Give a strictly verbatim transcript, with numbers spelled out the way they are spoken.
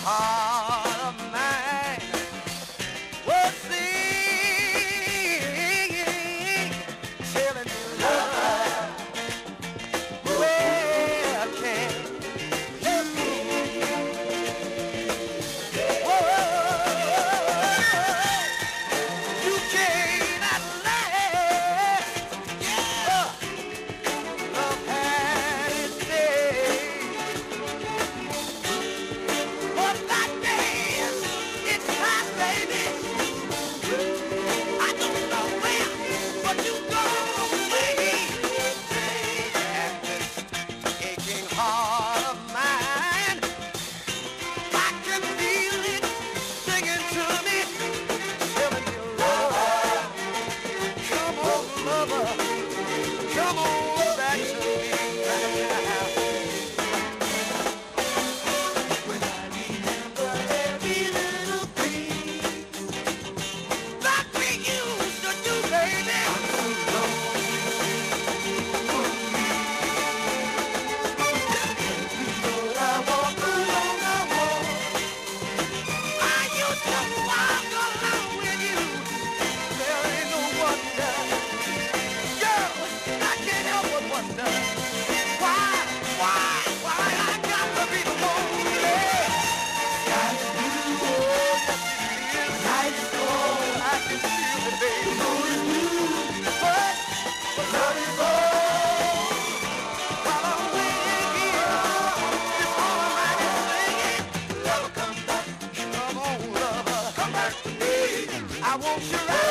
heart of mine was singing, telling me love. Well, can you you cannot last. Yeah. Love had its day. But that day, it's time, baby. I don't know where, but you go away. And this aching heart of mine, I can feel it singing to me, telling me, love, come on, lover, come on back to me. When I remember every little thing that we used to do, baby, I walk along the wall. I used to walk along with you. There ain't no wonder, girl, I can't help but wonder why, why, why I got to be the lonely. Got you, oh, yes it is. Night is cold, I can feel it, baby. But, but love is all. While I'm waiting here, this all I might is singing. Lover, come back, come on, lover, come back to me. I want you right.